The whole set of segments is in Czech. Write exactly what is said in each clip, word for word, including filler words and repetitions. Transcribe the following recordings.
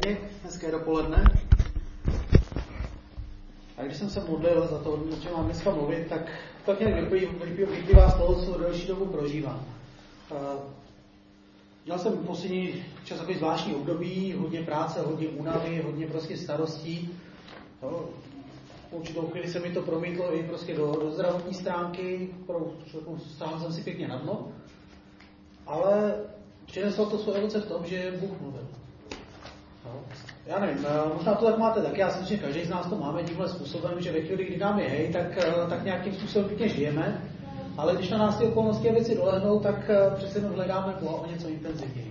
Hezké dopoledne. A když jsem se modlil za to, že mám dneska mluvit, tak tak nějak vyplývá z toho, co delší dobu prožívám. Měl jsem poslední čas takový zvláštní období, hodně práce, hodně únavy, hodně prostě starostí. No, v určitou chvíli se mi to promítlo i prostě do, do zdravotní stránky, stáhl jsem si pěkně na dno, ale přineslo to své ovoce v tom, že Bůh mluvil. No, já nevím, možná to tak máte taky, já si myslím, že každý z nás to máme tímhle způsobem, že ve chvíli, kdy nám je hej, tak, tak nějakým způsobem pěkně žijeme, ale když na nás ty okolnosti a věci dolehnou, tak přece jenom hledáme Boha o něco intenzivněji.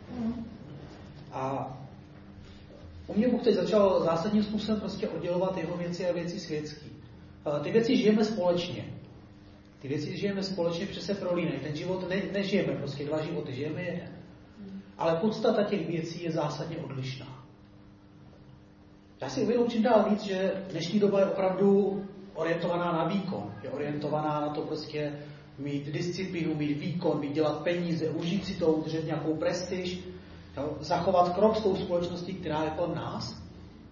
A u mě Bůh teď začal zásadním způsobem prostě oddělovat jeho věci a věci světský. Ty věci žijeme společně. Ty věci žijeme společně, přece prolínají. Ten život ne, nežijeme prostě dva životy, žijeme jeden. Ale podstata těch věcí je zásadně odlišná. Já si uvědomuji čím dál víc, že dnešní doba je opravdu orientovaná na výkon. Je orientovaná na to prostě mít disciplínu, mít výkon, mít dělat peníze, užít si to, udržet nějakou prestiž, jo, zachovat krok s tou společností, která je kolem nás.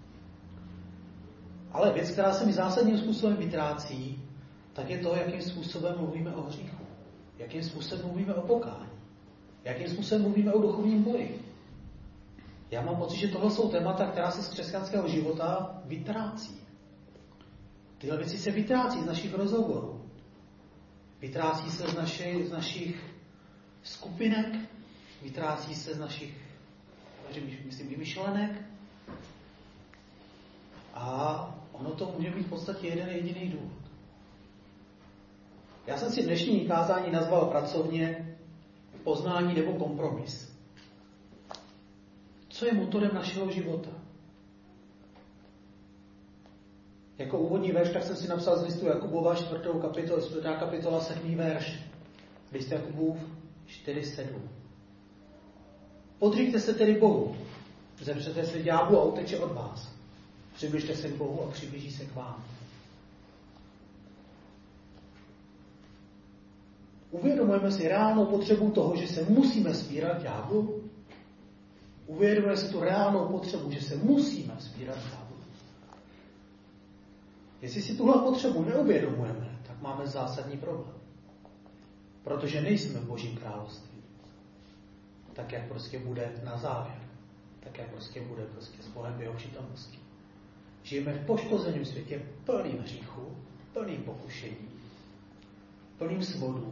Ale věc, která se mi zásadním způsobem vytrácí, tak je to, jakým způsobem mluvíme o hříchu. Jakým způsobem mluvíme o pokání. Jakým způsobem mluvíme o duchovním boji. Já mám pocit, že tohle jsou témata, která se z křesťanského života vytrácí. Tyhle věci se vytrácí z našich rozhovorů. Vytrácí se z, naši, z našich skupinek, vytrácí se z našich, myslím, myšlenek. A ono to může být v podstatě jeden jediný důvod. Já jsem si dnešní kázání nazval pracovně poznání nebo kompromis. Co je motorem našeho života? Jako úvodní verš, tak jsem si napsal z listu Jakubova čtvrtou kapitolu, čtvrtá kapitola, sedmý verš. List Jakubův čtyři sedm. Podříďte se tedy Bohu, zemřete se ďáblu a uteče od vás. Přibližte se k Bohu a přiblíží se k vám. Uvědomujeme si reálnou potřebu toho, že se musíme spírat ďáblu? Uvědomujeme si tu reálnou potřebu, že se musíme spírat ďáblu? Jestli si tuhle potřebu neuvědomujeme, tak máme zásadní problém. Protože nejsme v Božím království. Tak, jak prostě bude na závěr. Tak, jak prostě bude prostě s Bohem v jeho přítomnosti. Žijeme v poškozeném světě plným hříchu, plným pokušení, plným svodů.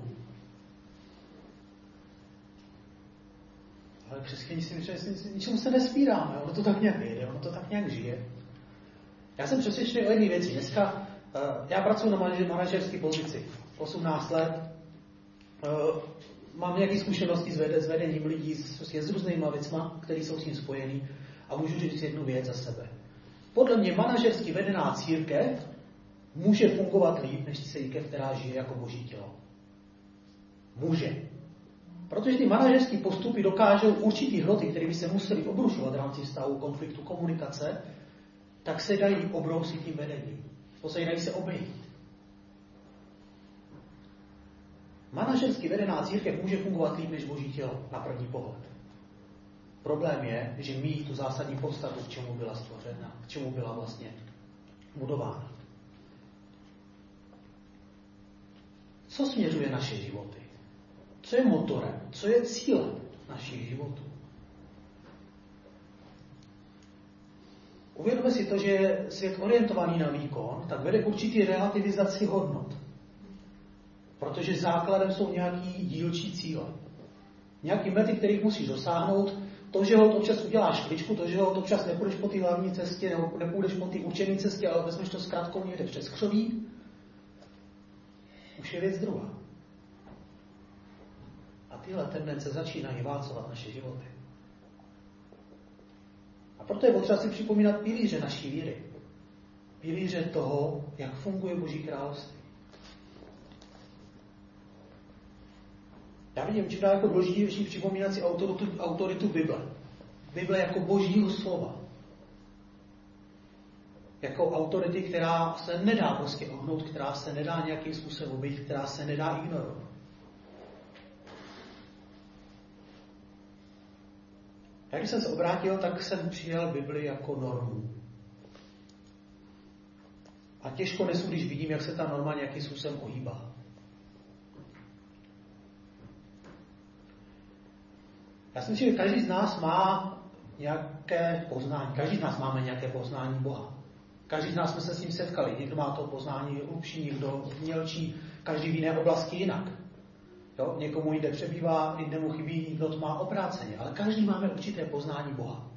Ale křesťané si myslí, že ničemu se nespíráme, ono to tak nějak jede, ono to tak nějak žije. Já jsem přesvědčený o jedné věci. Dneska uh, já pracuji na manažerské pozici. osmnáct let. Uh, mám nějaké zkušenosti s, ved- s vedením lidí, s, s různýma věcma, které jsou s tím spojený. A můžu říct jednu věc za sebe. Podle mě manažersky vedená církev může fungovat líp, než církev, která žije jako Boží tělo. Může. Protože ty manažerské postupy dokážou určitý hroty, které by se museli obrušovat v rámci vztahu, konfliktu, komunikace, tak se dají obrousit tím vedením. V podstatě dají se obejít. Manažersky vedená církev může fungovat líp než Boží tělo na první pohled. Problém je, že my tu zásadní podstatu, k čemu byla stvořena, k čemu byla vlastně budována. Co směřuje naše životy? Co je motorem? Co je cílem našich životů? Uvědomme si to, že svět orientovaný na výkon, tak vede k určitý relativizaci hodnot. Protože základem jsou nějaký dílčí cíle. Nějaký mety, kterých musíš dosáhnout. To, že ho občas uděláš kličku, to, že ho občas nepůjdeš po té hlavní cestě, nebo nepůjdeš po té určené cestě, ale vezmeš to zkrátkou někde přes křoví, už je věc druhá. A tyhle tendence začínají válcovat naše životy. A proto je potřeba si připomínat pilíře naší víry. Pilíře toho, jak funguje Boží království. Já vidím čím dál jako důležitější připomínat si autoritu, autoritu Bible. Bible jako Božího slova. Jako autority, která se nedá prostě ohnout, která se nedá nějakým způsobem obejít, která se nedá ignorovat. Já když jsem se obrátil, tak jsem přijal Bibli jako normu. A těžko nesu, když vidím, jak se ta norma nějakým způsobem ohýbá. Já si myslím, že každý z nás má nějaké poznání. Každý z nás máme nějaké poznání Boha. Každý z nás jsme se s ním setkali. Někdo má to poznání hlubší, někdo mělčí, každý v jiné oblasti jinak. Jo? Někomu jinde přebývá, jinému chybí, někdo to má obráceně. Ale každý máme určité poznání Boha.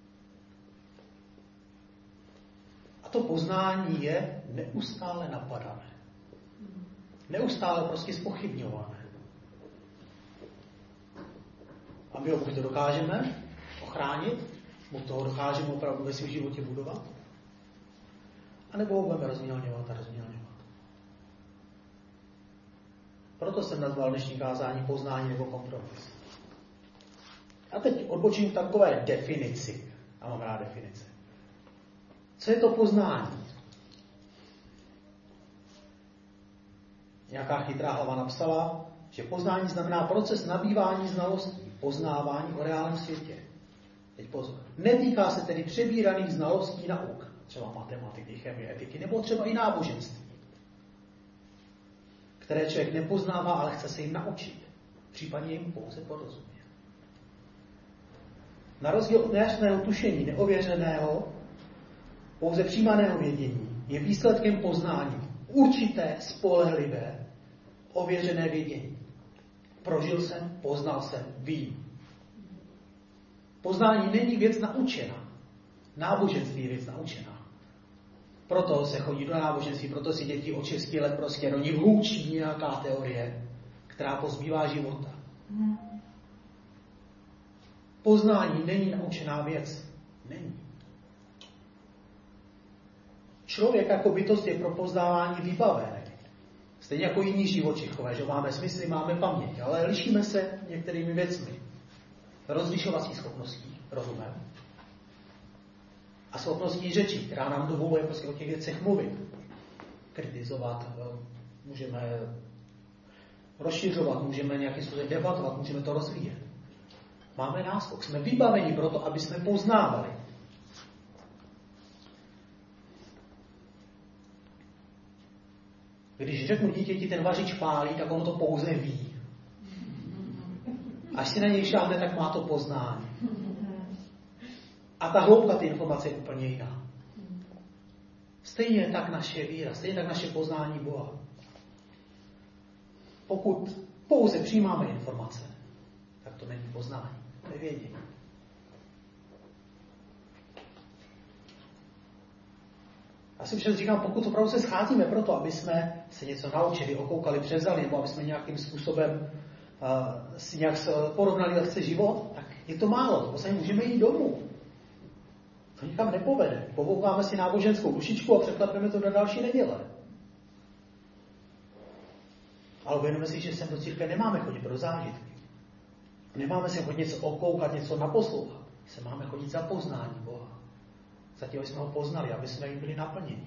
A to poznání je neustále napadané. Neustále prostě zpochybňované. A my ho buď to dokážeme ochránit, buď toho dokážeme opravdu ve svém životě budovat, anebo ho budeme rozmělňovat a rozmělňovat. Proto jsem nazval dnešní kázání poznání nebo kompromis. A teď odbočím v takové definici. Já mám rád definice. Co je to poznání? Nějaká chytrá hlava napsala, že poznání znamená proces nabývání znalostí, poznávání o reálném světě. Teď pozor. Netýká se tedy přebíraných znalostí nauk, třeba matematiky, chemie, etiky, nebo třeba i náboženství, které člověk nepoznává, ale chce se jim naučit. Případně jim pouze porozumět. Na rozdíl od nejasného tušení, neověřeného, pouze přijímaného vědění, je výsledkem poznání určité, spolehlivé, ověřené vědění. Prožil jsem, poznal jsem, vím. Poznání není věc naučená. Náboženství je věc naučená. Proto se chodí do náboženství, proto si děti od šesti let prostě do nich hůčí nějaká teorie, která pozbývá života. Poznání není naučená věc. Není. Člověk jako bytost je pro poznávání vybavený. Stejně jako jiní živočichové, že máme smysly, máme paměť, ale lišíme se některými věcmi. Rozlišovací schopností, rozumem, a schopností řeči, která nám dovoluje prostě o těch věcech mluvit, kritizovat, můžeme rozšiřovat, můžeme nějakým způsobem debatovat, můžeme to rozvíjet. Máme náskok, jsme vybaveni pro to, aby jsme poznávali. Když řeknu dítěti, ten vařič pálí, tak ono to pouze ví. Až si na něj šáhne, tak má to poznání. A ta hloubka ty informace je úplně jiná. Stejně tak naše víra, stejně tak naše poznání Boha. Pokud pouze přijímáme informace, tak to není poznání, to je vědění. Já si všem říkám, pokud opravdu se scházíme proto, aby jsme se něco naučili, okoukali, převzali, nebo aby jsme nějakým způsobem uh, si nějak porovnali lehce život, tak je to málo. To vlastně můžeme jít domů. To nikam nepovede. Povoukáme si náboženskou dušičku a překlepeme to do další neděle. Ale uvědomíme si, že sem do církve nemáme chodit pro zážitky. Nemáme si chodit něco okoukat, něco naposlouchat. Se máme chodit za poznání Boha. Zatím, aby jsme ho poznali, aby jsme jim byli naplněni.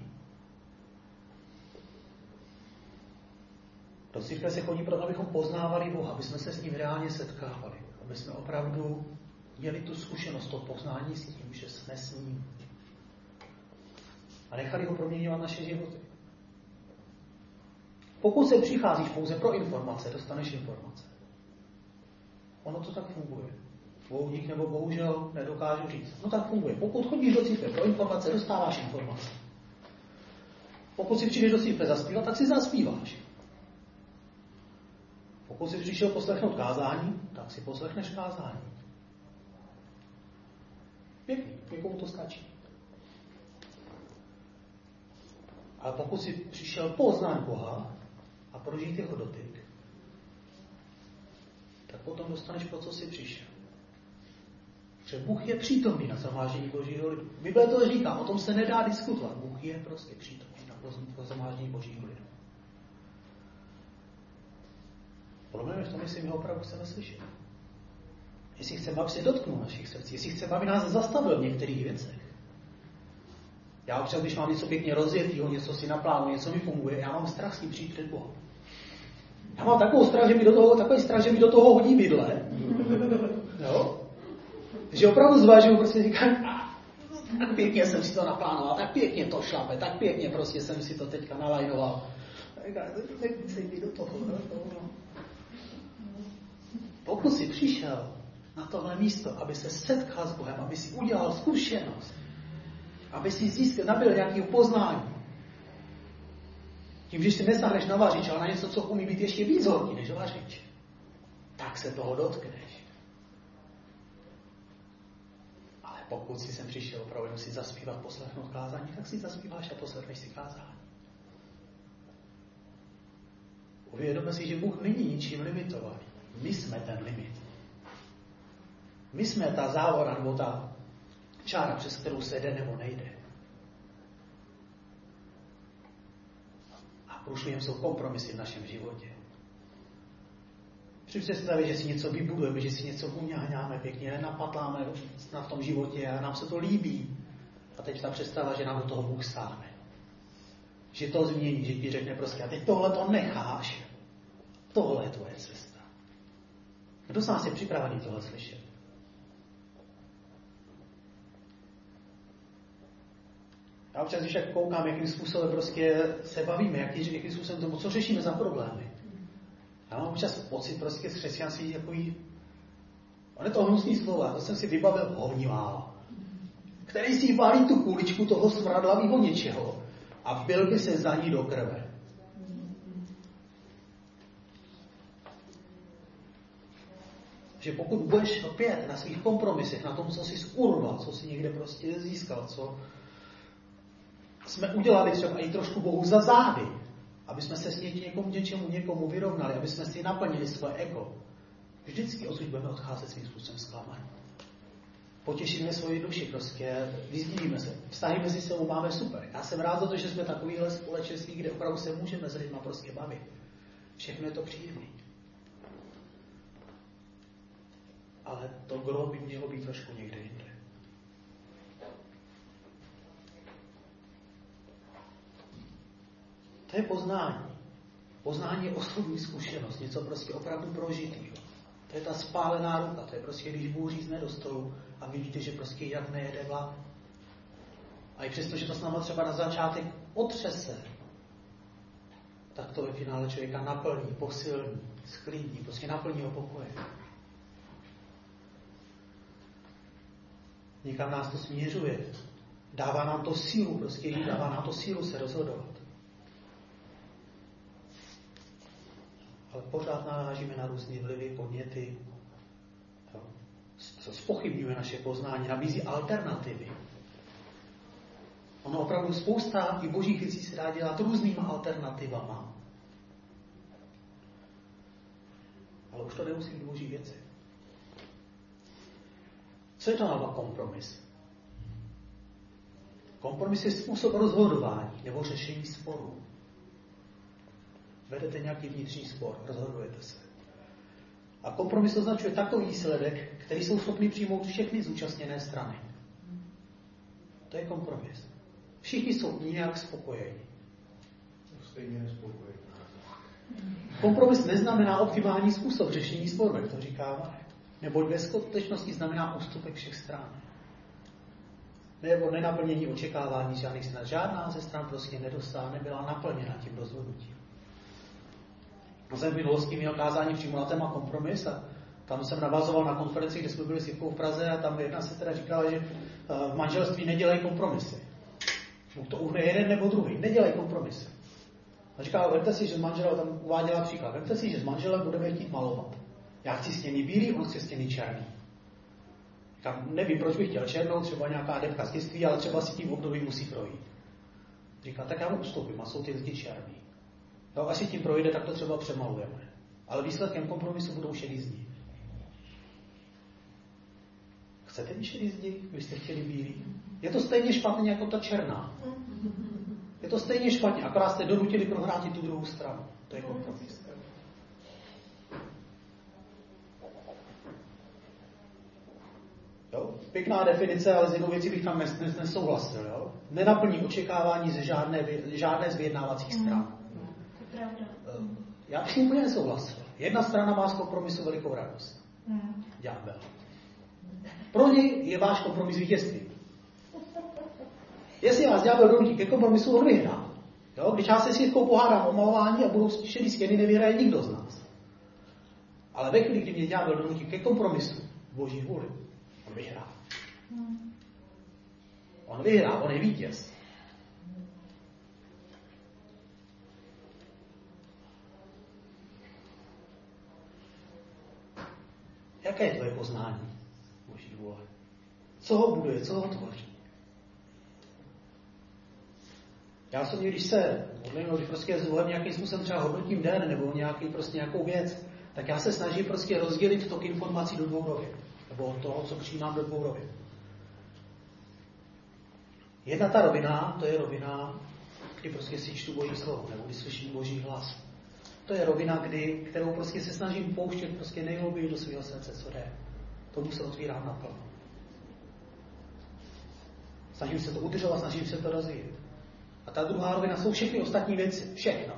Do církve se chodí proto, abychom poznávali Boha, aby jsme se s ním reálně setkávali. Aby jsme opravdu měli tu zkušenost, to poznání s tím, že jsme s ním. A nechali ho proměňovat naše životy. Pokud se přicházíš pouze pro informace, dostaneš informace. Ono to tak funguje. Boudík nebo bohužel nedokážu říct. No tak funguje. Pokud chodíš do církve pro informace, dostáváš informace. Pokud si přijdeš do církve zaspívat, tak si zaspíváš. Pokud si přišel poslechnout kázání, tak si poslechneš kázání. Pěkný, někomu to stačí. Ale pokud si přišel poznat Boha a prožít jeho dotyk, tak potom dostaneš, pro co jsi přišel. Že Bůh je přítomný na shromáždění Božího lidu. Bible to říká, o tom se nedá diskutovat. Bůh je prostě přítomný na shromáždění Božího lidu. Problém je v tom, jestli my ho opravdu chceme slyšet. Jestli chceme, aby se dotknul našich srdcí, jestli chceme, aby nás zastavil v některých věcech. Já občas, když mám něco pěkně rozjetýho, něco si naplánu, něco mi funguje, já mám strach s tím přijít před Bohem. Já mám takovou strach, že mi do toho, takový strach, že mi do toho hodí vidle. Jo? Že opravdu zvažuju, prostě říkám, tak pěkně jsem si to naplánoval, tak pěkně to šlape, tak pěkně prostě jsem si to teďka nalajnoval. Tak do toho, do toho. Pokud jsi přišel na tohle místo, aby se setkal s Bohem, aby si udělal zkušenost, aby si získal, nabyl nějakého poznání, tím, že si nesáhneš na vařič, ale na něco, co umí být ještě víc horký než vařič, tak se toho dotkneš. Ale pokud si sem přišel opravdu si zaspívat, poslechnout kázání, tak si zaspíváš a poslechneš si kázání. Uvědomme si, že Bůh není ničím limitovaný. My jsme ten limit. My jsme ta závora nebo ta čára, přes kterou se jde nebo nejde. A průšvihem jsou kompromisy v našem životě. Při představě, že si něco vybudujeme, že si něco uňahňáme pěkně, nenapatláme na v tom životě a nám se to líbí. A teď ta představa, že nám do toho Bůh sáhne. Že to změní, že ti řekne prostě, a teď tohle to necháš. Tohle je tvoje cesta. Kdo z nás je připravený tohle slyšet? Já občas, když tak koukám, jakým způsobem prostě se bavíme, jaký, jakým způsobem tomu, co řešíme za problémy. Já mám občas pocit prostě z křesťanství takový, on je to hnusný slova, to jsem si vybavil honivá, který si válí tu kuličku toho smradlavého něčeho a byl by se za ní do krve. Že pokud budeš opět na svých kompromisech, na tom, co jsi urval, co jsi někde prostě získal, co jsme udělali třeba i trošku Bohu za zády, aby jsme se s někomu, něčemu, někomu vyrovnali, aby jsme si naplnili svoje ego. Vždycky odsud budeme odcházet svým způsobem zklamaní. Potěšíme svoji duši, prostě vyzdílíme se, vztahy mezi sebou máme super. Já jsem rád za to, že jsme takovýhle společenství, kde opravdu se můžeme s lidma prostě bavit. Všechno je to příjemné. Ale to gro by mělo být trošku někde jinde. To je poznání. Poznání je osobní zkušenost, něco prostě opravdu prožitýho. To je ta spálená ruka, to je prostě, když Bůh řízne do stolu a vidíte, že prostě jak nejede vlak. A i přesto, že to s náma třeba na začátek otřese, tak to ve finále člověka naplní, posilní, sklidní, prostě naplní ho pokoje. Někam nás to směřuje. Dává nám to sílu, prostě dává nám to sílu se rozhodovat. Ale pořád narážíme na různé vlivy, podněty, zpochybňuje naše poznání, nabízí alternativy. Ono opravdu spousta i božích věcí se dá dělat různýma alternativama. Ale už to nemusí být boží věci. Co je to na kompromis? Kompromis je způsob rozhodování nebo řešení sporů. Vedete nějaký vnitřní spor, rozhodujete se. A kompromis označuje takový výsledek, který jsou schopni přijmout všechny zúčastněné strany. To je kompromis. Všichni jsou nějak spokojení. Stejně nespokojení. Kompromis neznamená optimální způsob řešení sporu, jak to říkáme. Neboť ve skutečnosti znamená ústupek všech stran. Nebo nenaplnění očekávání žádných stran. Žádná ze stran prostě nedostala, nebyla naplněna tím rozhodnutím. Já jsem v minulosti měl kázání přímo na téma kompromis a tam jsem navazoval na konferenci, kde jsme byli s Jivkou v Praze a tam jedna se teda říkala, že v manželství nedělají kompromisy. Buď to uhne jeden nebo druhý. Nedělají kompromisy. A říkala, vemte si, že s manželem, tam uváděla příklad, vemte si, že s manželem budeme chtít malovat. Já chci stěny bílý, on chce stěny černý. Říkám, nevím, proč bych chtěl černou, třeba nějaká depka z dětství, ale třeba si tím období musí projít. Říká, tak já mu ustoupím a jsou ty zdi černý. No, až si tím projde, tak to třeba přemalujeme. Ale výsledkem kompromisu budou šedý zdi. Chcete mít šedý zdi? Vy jste chtěli bílý? Je to stejně špatně jako ta černá. Je to stejně špatně, akorát jste donutili prohrát tu druhou stranu. To je kompromis. Jo? Pěkná definice, ale z jednou věcí bych tam nes, nes, nesouhlasil. Jo? Nenaplní očekávání ze žádné, žádné z vyjednávacích stran. To je pravda. Já bych s tím úplně nesouhlasil. Jedna strana má z kompromisu velikou radost. Ďábel. Pro něj je váš kompromis vítězství. Jestli vás ďábel donutí ke kompromisu, on vyhrá. Jo? Když já se s Jirkou pohádám o malování a budou šedý stěny, nevyhraje nikdo z nás. Ale ve chvíli, kdy mě ďábel donutí ke kompromisu v Boží vůli, on vyhrá. On vyhrá, on je vítěz. Jaké je tvoje poznání Boží vůle? Co ho buduje, co ho tvoří? Já osobně, když se modlím, když prostě zvolím nějakým způsobem třeba hodnotím den nebo nějaký, prostě nějakou věc, tak já se snažím prostě rozdělit tok informací do dvou rovin. Nebo toho, co přijímám, do dvou rovin. Jedna ta rovina, to je rovina, kdy prostě si čtu Boží slovo, nebo kdy slyším Boží hlas. To je rovina, kdy, kterou prostě se snažím pouštět prostě nejhlouběji do svého srdce, co jde. Tomu se otvírám naplno. Snažím se to udržovat, snažím se to rozvíjet. A ta druhá rovina jsou všechny ostatní věci. Všechno.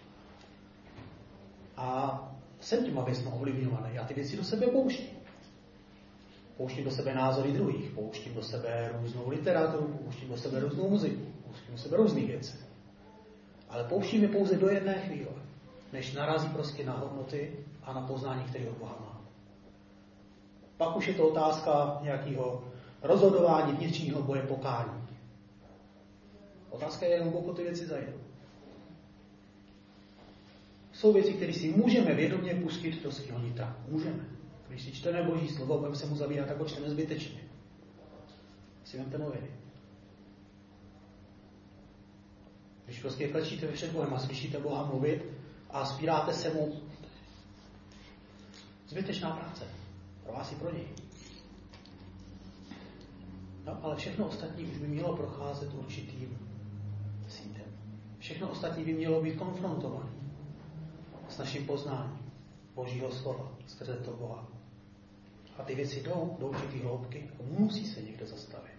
A jsem těma věcmi ovlivňovaný. Já ty věci do sebe pouštím. Pouštím do sebe názory druhých, pouštím do sebe různou literaturu, pouštím do sebe různou muziku, pouštím do sebe různých věcí. Ale pouštím je pouze do jedné chvíle, než narazí prostě na hodnoty a na poznání, které od Boha má. Pak už je to otázka nějakého rozhodování, vnitřního boje, pokání. Otázka je, jak ty věci zajdou. Jsou věci, které si můžeme vědomě pustit do svého nitra. Můžeme. Když si čteme Boží slovo, budeme se mu zabývat, tak ho čteme zbytečně. Si vemte noviny. Když prostě klečíte před Bohem a slyšíte Boha mluvit a spíráte se mu, zbytečná práce. Pro vás i pro něj. No, ale všechno ostatní už by mělo procházet určitým sítem. Všechno ostatní by mělo být konfrontované s naším poznáním Božího slova, skrze to Boha. A ty věci jdou do určitý hloubky a musí se někde zastavit.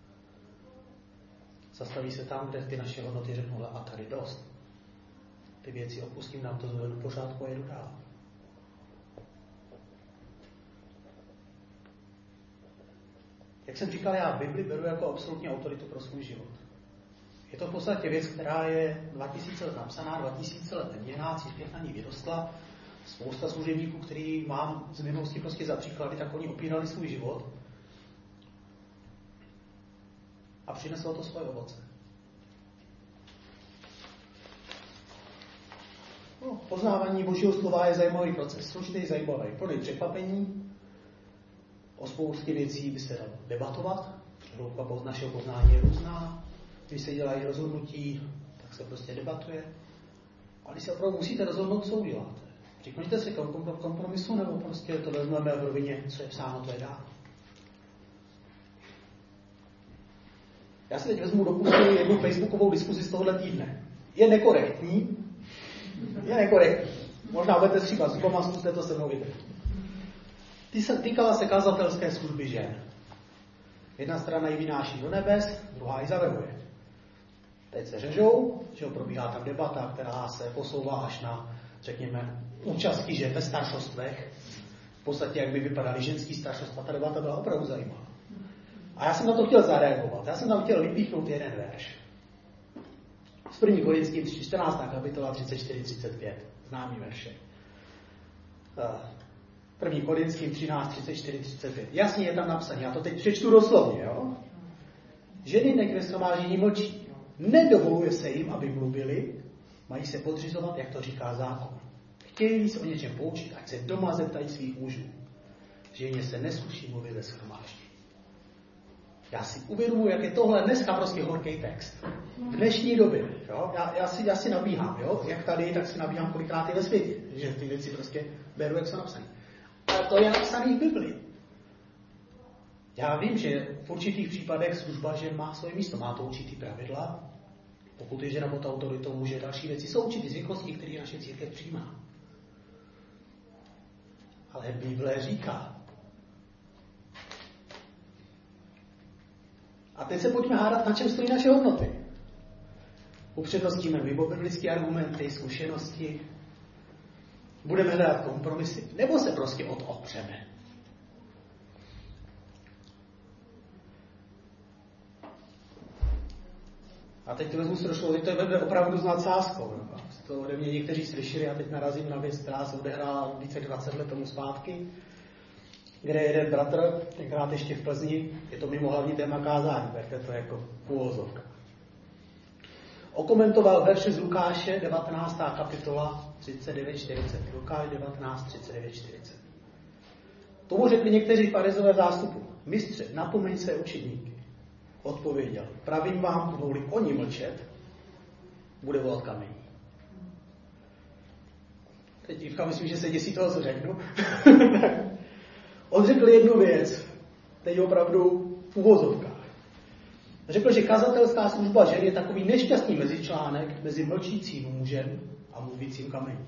Zastaví se tam, kde ty naše hodnoty řeknou, a tady dost. Ty věci opustím, nám to zvedu pořádku a jedu dál. Jak jsem říkal, já Bibli beru jako absolutní autoritu pro svůj život. Je to v podstatě věc, která je dva tisíce let napsaná, dva tisíce let neměná, církev na ní vyrostla. Spousta služebníků, který mám z minulosti prostě za příklady, tak oni opírali svůj život. A přineslo to svoje ovoce. No, poznávání Božího slova je zajímavý proces. Složitý, zajímavý, plný překvapení. O spoustě věcí by se dalo debatovat. Hloubka našeho poznání je různá. Když se dělají rozhodnutí, tak se prostě debatuje. A když se opravdu musíte rozhodnout, co uděláte. Přikloníte se k kompromisu, nebo prostě to vezmeme v rovině, co je psáno, to je dá. Já si teď vezmu do pusy jednu facebookovou diskuzi z tohohle týdne. Je nekorektní. Je nekorektní. Možná budete stříkat z doma, zkuste to se mnou vidět. Ty se týkala se kazatelské služby žen. Jedna strana ji vynáší do nebes, druhá ji zavrhuje. Teď se řežou, že probíhá tam debata, která se posouvá až na, řekněme, účastí žen ve staršostvech. V podstatě, jak by vypadaly ženský staršostva. Ta debata byla opravdu zajímavá. A já jsem na to chtěl zareagovat. Já jsem tam chtěl vypíchnout jeden verš. Z první Korinským čtrnáctá kapitola třicet čtyři třicet pět. Známý verše. první Korinským třináct třicet čtyři třicet pět. Jasně je tam napsané. Já to teď přečtu doslovně. Jo? Ženy nech ve shromáždění mlčí. Nedovoluje se jim, aby mluvili. Mají se podřizovat, jak to říká zákon. Chtějí se o něčem poučit, ať se doma zeptají svých mužů. Ženě se nesluší mluvit ve shromáždění. Já si uvědomuji, jak je tohle dneska prostě horký text. V dnešní době. Jo? Já, já, si, já si nabíhám, jo? Jak tady, tak si nabíhám kolikrát i ve světě. Že ty věci prostě beru, jak jsou napsané. Ale to je napsané v Biblii. Já vím, že v určitých případech služba žen má svoje místo. Má to určitý pravidla. Pokud je žena pod autoritou, může další věci. Jsou určitý zvyklosti, které naše církev přijímá. Ale Bible říká. A teď se pojďme hádat, na čem stojí naše hodnoty. Upřednostíme biblické argumenty, zkušenosti. Budeme hledat kompromisy. Nebo se prostě odopřeme. A teď to vezmu trošku, teď to je opravdu s nadsázkou. No. To ode mě někteří slyšeli a teď narazím na věc, která se odehrála více dvacet let tomu zpátky, kde jeden bratr, tenkrát ještě v Plzni, je to mimo hlavní téma kázání, berte to jako půlozovka. Okomentoval verše z Lukáše, devatenáctá kapitola, třicet devět čtyřicet. Lukáš devatenáct, třicet devět čtyřicet. Tomu řekli někteří farizové zástupu: Mistře, napomeň své učedníky. Odpověděl: pravím vám, budou-li oni mlčet, bude volat kamení. Teď dívka, myslím, že se děsí toho, co řeknu. On řekl jednu věc, teď opravdu v uvozovkách. Řekl, že kazatelská služba žen je takový nešťastný mezičlánek mezi mlčícím mužem a mluvícím kamením.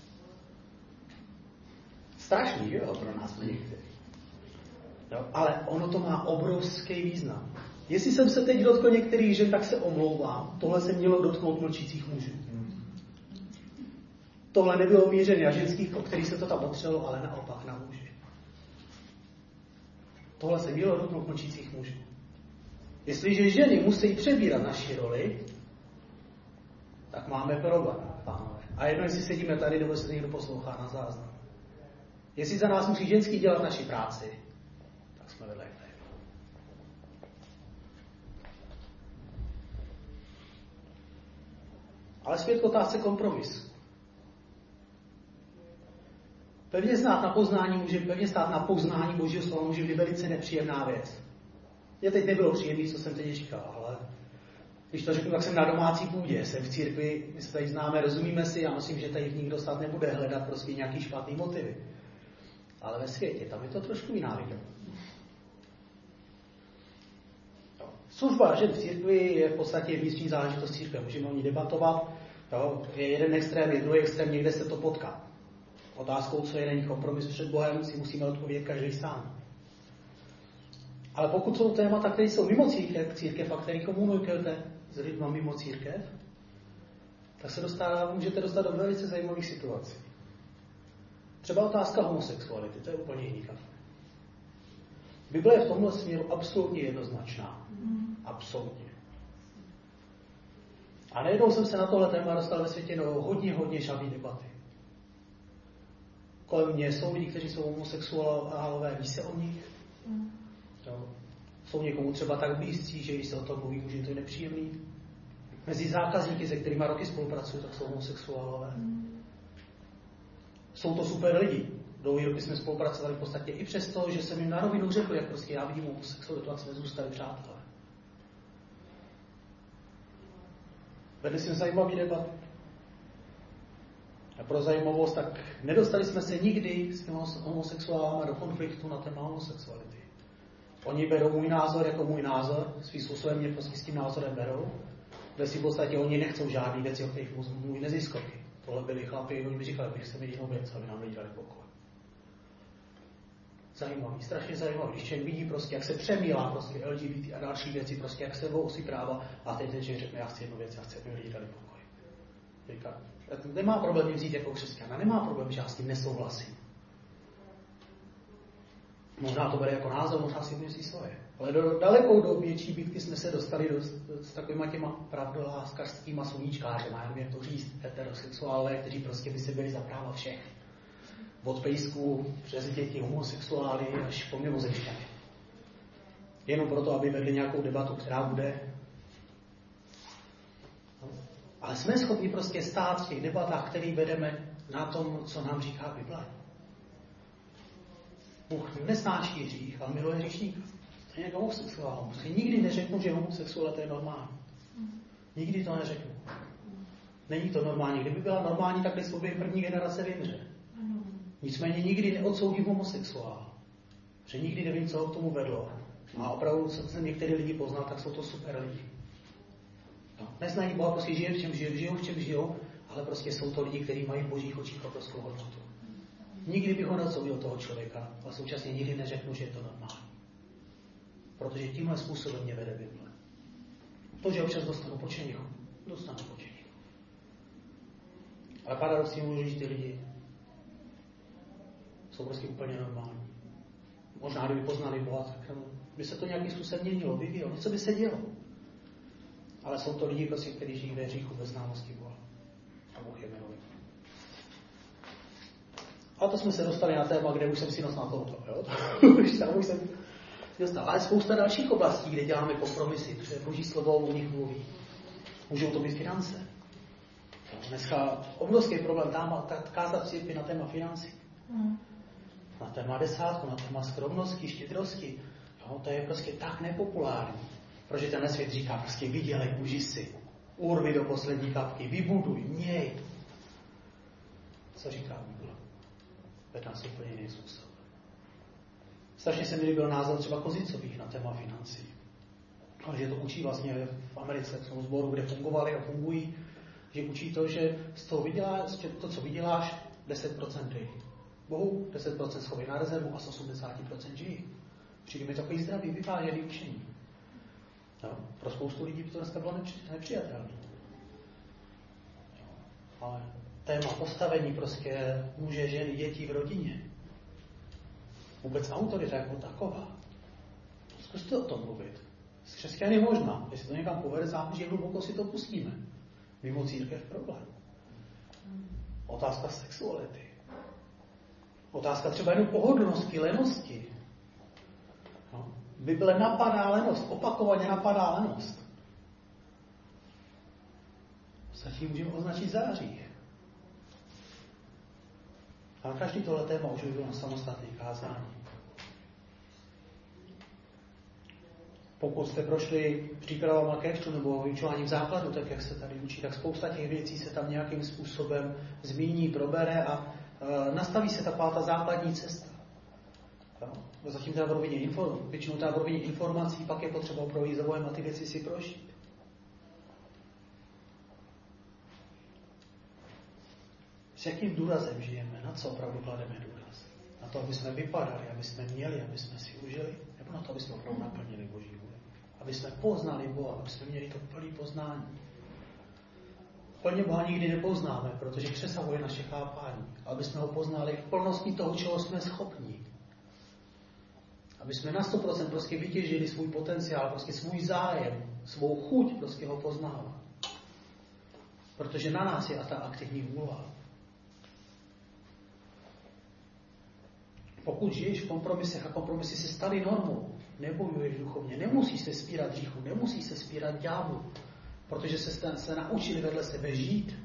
Strašný, že jo, pro nás někteří. Jo, ale ono to má obrovský význam. Jestli jsem se teď dotkl některých žen, tak se omlouvám. Tohle se mělo dotknout mlčících mužů. Tohle nebylo mířené na ženských, o kterých se to tam potřebovalo, ale naopak na muži. Tohle se mělo dotknout mlčících mužů. Jestliže ženy musí přebírat naši roli, tak máme problém, pánové. A jedno, jestli sedíme tady, nebo se někdo poslouchá na záznam. Jestli za nás musí ženský dělat naši práci, tak jsme vedle tady. Ale zpět k otázce kompromisu. Pevně stát na poznání může, pevně stát na poznání Božího slova může být velice nepříjemná věc. Mně teď nebylo příjemné, co jsem teď říkal, ale když to řeknu, tak jsem na domácí půdě, jsem v církvi, my se tady známe, rozumíme si, já myslím, že tady nikdo snad nebude hledat prostě nějaký špatný motivy. Ale ve světě, tam je to trošku jiná vidět. Služba žen v církvi je v podstatě vnitřní záležitost církve, můžeme o ní debatovat, jo, je jeden extrém, je druhý extrém, někde se to potká. Otázkou, co je není kompromis před Bohem, si musíme odpovědět každý sám. Ale pokud jsou témata, které jsou mimo církev, církev a které komunikujete s lidmi mimo církev, tak se dostává, můžete dostat do velice zajímavých situací. Třeba otázka homosexuality, to je úplně jiný kafe. Bible je v tomhle směru absolutně jednoznačná. Absolutně. A najednou jsem se na tohle téma dostal ve světě do hodně, hodně žavý debaty. Kolem mě jsou lidi, kteří jsou homosexuálové, ví se o nich. Jo. Jsou někomu třeba tak blízcí, že když se o tom mluví, už je to nepříjemný. Mezi zákazníky, se kterými roky spolupracují, tak jsou homosexuálové. Mm. Jsou to super lidi. Dlouhý roky jsme spolupracovali v podstatě i přesto, že jsem jim na rovinu řekl, jak prostě já vidím homosexualitu, a jsme zůstali přátelé. Vedli jsme zajímavý debat. A pro zajímavost, tak nedostali jsme se nikdy s těmi homosexuálami do konfliktu na téma homosexuality. Oni berou můj názor jako můj názor, svým způsobem mě prostě s tím názorem berou, kde si v podstatě oni nechcou žádný věci, o kterých mluví neziskovky. Tohle byli chlapi, oni mi říkali, že chceme jedinou věc, aby nám lidi dali pokoj. Zajímavý, strašně zajímavý, když člověk vidí prostě, jak se přemílá prostě L G B T a další věci, prostě jak se dvou si práva a teď ten člověk řekne, já chci jednu věc, já chci, aby lidi dali pokoj. Říká, nemá problém mě vzít jako křesťana, nemá problém, že já s tím nesouhlasím. Možná to bere jako názor, možná si myslí svoje. Ale do dalekou do větší bitky jsme se dostali do, do, s takovýma těma pravdoláskařskýma sluníčkářema, já nevím, jak to říct, heterosexuálové, kteří prostě by se byli za práva všech. Od pejsků přes děti, homosexuály až po mimozemšťany. Jenom proto, aby vedli nějakou debatu, která bude. Ale jsme schopni prostě stát v těch debatách, které vedeme na tom, co nám říká Bible. Bůh nesnáší hřích, ale miluje hříšníka. To je jako homosexuál. Prostě nikdy neřeknu, že homosexualita je normální. Nikdy to neřeknu. Není to normální. Kdyby byla normální, tak by by první generace vymře. Nicméně nikdy neodsoudím homosexuál. Že nikdy nevím, co ho k tomu vedlo. A opravdu, co jsem některé lidi poznal, tak jsou to super lidi. No. Neznají Boha, prostě žijí v čem žijou, žijou v čem žijou, ale prostě jsou to lidi, kteří mají v božích očích obrovskou hodnotu. Nikdy bych ho neodsoudil toho člověka, ale současně nikdy neřeknu, že je to normální. Protože tímhle způsobem mě vede Bible. To, že občas dostanu počenichu, dostanu počenichu. Ale paradoxně můžu, že ty lidi jsou prostě úplně normální. Možná, kdyby poznali Boha, tak by se to nějakým způsobem měnilo, vyvíjelo, něco by se dělo. Ale jsou to lidi, prostě, kteří žijí ve hříchu bez známosti Boha. A Bůh je miluje. A to jsme se dostali na téma, kde už jsem si nos na tohoto. Už tam už jsem dostal. Ale spousta dalších oblastí, kde děláme kompromisy, protože Boží slovo o nich mluví. Můžou to být finance. Dneska obrovský problém tam kázat církvi na téma financí. Hmm. Na téma desátku, na téma skromnosti, štědrosti. Jo, to je prostě tak nepopulární. Protože ten svět říká prostě vydělej, uži si. Urvi do poslední kapky, vybuduj, měj. Co říká Bible? Ved nás úplně jiný způsob. Strašně se mi líbil názor třeba Kozicových na téma financí. Ale že to učí vlastně v Americe, v tom sboru, kde fungovali a fungují, že učí to, že z toho vyděláš, to, co vyděláš, deset procent dej Bohu, deset procent schovej na rezervu a z osmdesát procent žij. Přijde mi takový zdravý, vyvážený učení. No, pro spoustu lidí by to dneska bylo nepřijatelné. Ale téma postavení prostě muže, ženy, dětí v rodině. Vůbec autorita jako taková. Zkuste o tom mluvit. S křesťany možná. Jestli to někam povede, záleží, hluboko si to pustíme. Mimo církev problém. Otázka sexuality. Otázka třeba jenom pohodlnosti, lenosti. No. Bible napadá lenost, opakovaně napadá lenost. Zatím můžeme označit září. Ale každý tohle téma už by bylo na samostatné kázání. Pokud jste prošli přípravama ke křtu nebo vyučováním základu, tak jak se tady učí, tak spousta těch věcí se tam nějakým způsobem zmíní, probere a e, nastaví se taková ta základní cesta. No? Zatím ta v rovině inform, většinou ta v rovině informací, pak je potřeba projít závojem a ty věci si prožít. S jakým důrazem žijeme? Na co opravdu klademe důraz? Na to, aby jsme vypadali, aby jsme měli, aby jsme si užili? Nebo na to, aby jsme opravdu naplnili Boží vůli? Aby jsme poznali Boha, aby jsme měli to plné poznání. Plně Boha nikdy nepoznáme, protože přesahuje naše chápání. Aby jsme ho poznali v plnosti toho, čeho jsme schopni. Aby jsme na sto procent prostě vytěžili svůj potenciál, prostě svůj zájem, svou chuť prostě ho poznávat. Protože na nás je a ta aktivní vůle. Pokud žiješ v kompromisech a kompromisy se staly normou, nebojuješ duchovně, nemusíš se spírat hříchu, nemusíš se spírat ďáblu, protože se, se naučili vedle sebe žít,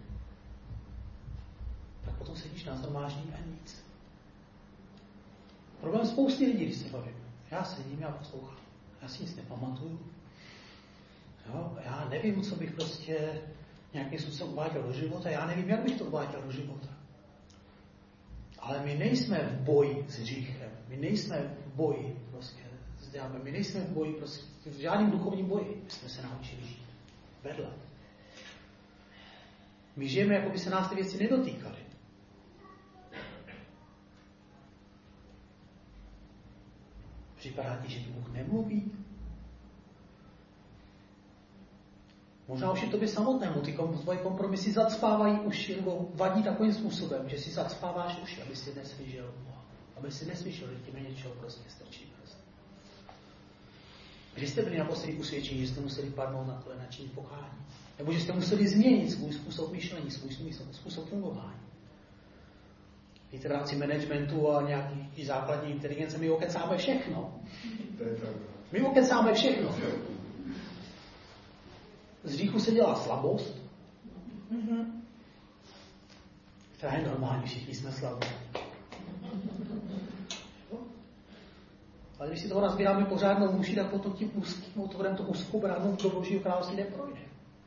tak potom sedíš na shromáždění a nic. Problém spousty lidí, když se bavím. Já sedím, já poslouchám. Já si nic nepamatuju. Jo? Já nevím, co bych prostě nějakým způsobem uváděl do života. Já nevím, jak bych to uváděl do života. Ale my nejsme v boji s hříchem. My nejsme v boji prostě s ďáblem. My nejsme v boji prostě v žádném duchovním boji. My jsme se naučili žít vedle. My žijeme, jako by se nás ty věci nedotýkaly. Připadá ti, že Bůh nemluví? Možná už je tobě samotnému, ty tvoje kompromisy zacpávají uši, nebo vadí takovým způsobem, že si zacpáváš uši, aby si neslyšel Boha. Aby si neslyšel, že ti něčeho prostě strčí prst. Když jste byli naposledy usvědčení, že jste museli padnout na kolena činit pokání. Nebo že jste museli změnit svůj způsob myšlení, svůj způsob fungování. Víte, v rámci managementu a nějaký základní inteligence my okecáme všechno. My okecáme všechno. Z hříchu se dělá slabost, mm-hmm. která je normální, všichni jsme slabí. Ale když si toho nazbíráme pořádnou muši, tak potom tím úzkým otvorem to úzkou bránou do Božího království neprojde.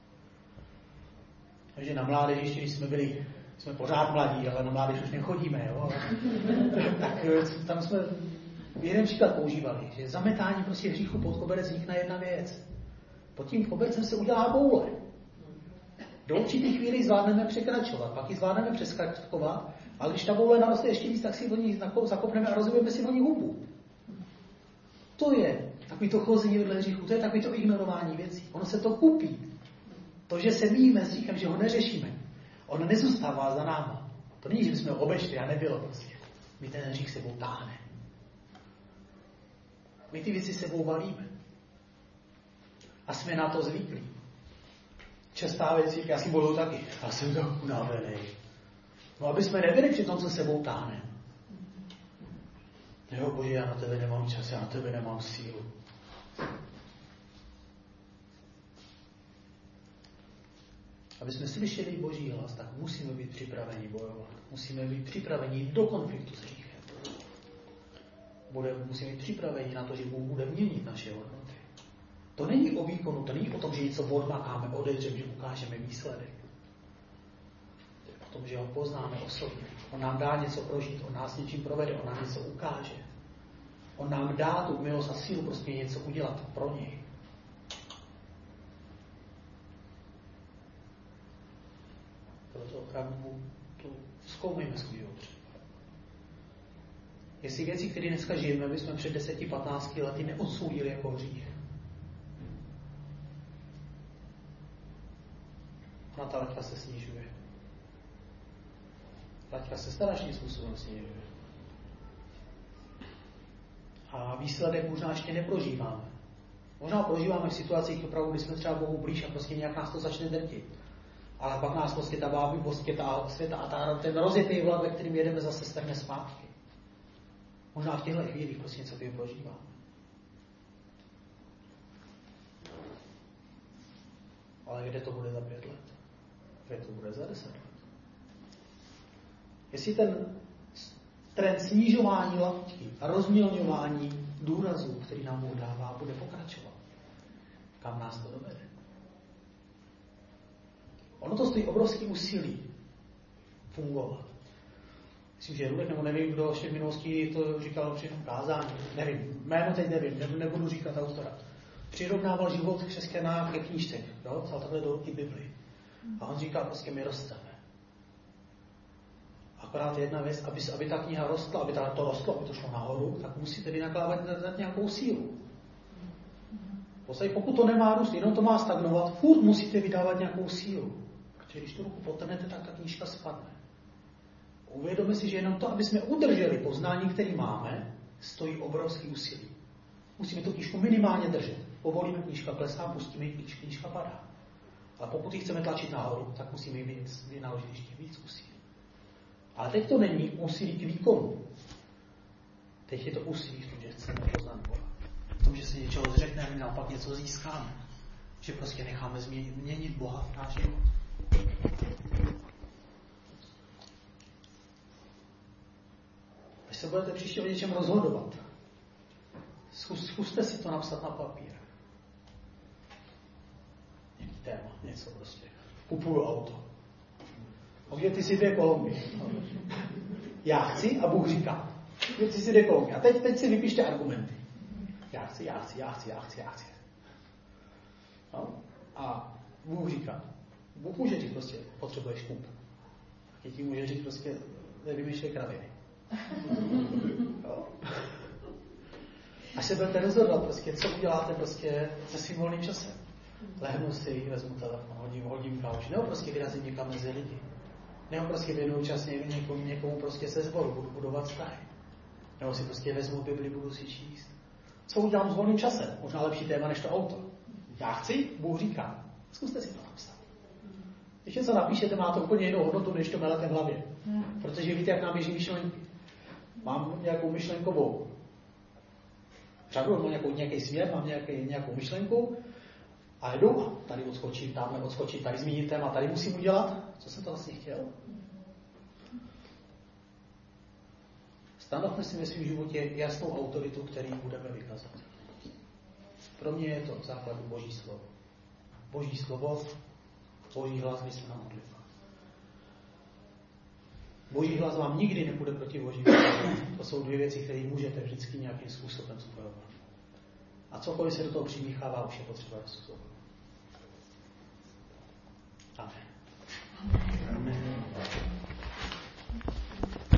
Takže na mládeži, ještě když jsme byli, jsme pořád mladí, ale na mládež už nechodíme, jo? Tak tam jsme jeden příklad používali, že zametání prostě hříchu pod koberec vznikne jedna věc. Pod tím kobercem se udělá boule. Do určitých chvíli zvládneme překračovat, pak ji zvládneme přeskakovat, ale když ta boule naroste ještě víc, tak si do ní zakopneme a rozumíme si do ní hubu. To je takový to chození vedle hříchu, to je takový to ignorování věcí. Ono se to kupí. To, že se míjíme s hříchem, že ho neřešíme, on nezůstává za náma. To není, že bychom ho obešli a nebylo prostě. My ten hřích sebou táhne. My ty věci sebou valíme. A jsme na to zvyklí. Častá věc, já si bojuju taky. Já jsem tak unavený. No, aby jsme nebyli při tom, co sebou táhne. Jo, Bože, já na tebe nemám čas, já na tebe nemám sílu. Aby jsme slyšeli Boží hlas, tak musíme být připraveni bojovat. Musíme být připraveni do konfliktu s hříchem. Bude, musíme být připraveni na to, že Bůh bude měnit naše hodnoty. To není o výkonu, to není o tom, že něco odmakáme, odejřeme, že ukážeme výsledek. To je o tom, že ho poznáme osobně. On nám dá něco prožít, on nás něčím provede, on nám něco ukáže. On nám dá tu milost a sílu prostě něco udělat pro něj. Proto opravdu tu zkoumejme svůj život. Jestli věci, které dneska žijeme, my jsme před deseti patnácti lety neodsoudili jako hřích. Na ta laťka se snižuje. Laťka se strašným způsobem snižuje. A výsledek možná ještě neprožíváme. Možná prožíváme v situacích, opravdu, kdy jsme třeba Bohu blíž a prostě nějak nás to začne drtit. Ale pak nás prostě ta báby, prostě ta světa a ta, ten rozjetý vlak, ve kterým jedeme, zase strhne zpátky. Možná v těchto chvílích prostě něco takového prožíváme. Ale kde to bude za pět let? Kde to bude za deset let? Jestli ten trend snižování laťky a rozmělňování důrazů, který nám Bůh dává, bude pokračovat, kam nás to dovede? Ono to stojí obrovský úsilí fungovat. Myslím, že Rudek, nebo nevím, kdo ještě v minulosti to říkal při tom kázání, nevím, jméno teď nevím, nebudu říkat autora. Přirovnával život křesťana ke knížce, jo? Vzal takhle do ruky Bibli. A on říkal, prostě my rosteme. Akorát jedna věc, aby, aby ta kniha rostla, aby to rostlo, aby to šlo nahoru, tak musíte vynakládat na nějakou sílu. Pokud to nemá růst, jenom to má stagnovat, furt musíte vydávat nějakou sílu. Protože když tu ruku potrhnete, tak ta knížka spadne. Uvědomme si, že jenom to, aby jsme udrželi poznání, které máme, stojí obrovský úsilí. Musíme tu knížku minimálně držet. Povolíme, knížka klesá, pustíme ji, knížka padá. Ale pokud ji chceme tlačit nahoru, tak musíme ji vynaložit ještě víc úsilí. Ale teď to není úsilí k výkonu. Teď je to úsilí v tom, že chceme poznat Boha. V tom, že se něčeho zřekneme, a naopak něco získáme. Že prostě necháme změnit, měnit Boha v náš život. Když se budete příště o něčem rozhodovat, zkus, zkuste si to napsat na papír. Nějaký téma, něco prostě. Kupuju auto. Okay, ty si dvě Kolumbie. Já chci a Bůh říká. Ty si dvě Kolumbie. A teď, teď si vypište argumenty. Já chci, já chci, já chci, já chci, já chci. No? A Bůh říká. Bůh může říct prostě, potřebuješ kup. A ti může říct prostě, nevymýšlej kraviny. No? Až se budete rozhodovat, prostě, co uděláte prostě se svým volným časem. Lehnu si, vezmu telefon, hodím, hodím kauč, nebo prostě vyrazím někam mezi lidi. Nebo prostě věnuju čas někomu, někomu prostě se sboru, budu budovat vztahy. Nebo si prostě vezmu Bibli, budu si číst. Co udělám s volným časem? Možná lepší téma než to auto. Já chci, Bůh říká. Zkuste si to napsat. Když něco napíšete, má to úplně jinou hodnotu, než to melete v hlavě. Protože víte, jak nám běží myšlenky. Mám nějakou myšlenkovou řadu, mám nějakou, nějaký směr, mám nějaký, nějakou myšlenku a jdu a tady odskočím, tamhle odskočím, tady zmínit téma, tady musím udělat. Co jsem to vlastně chtěl? Stanovme si ve svém životě jasnou autoritu, který budeme vykazat. Pro mě je to v základu Boží slovo. Boží slovo, Boží hlas, myslená modlitba. Boží hlas vám nikdy nepůjde proti Boží hlas. To jsou dvě věci, které můžete vždycky nějakým způsobem spojovat. A cokoliv se do toho přimíchává, už je potřeba rozsuzovat.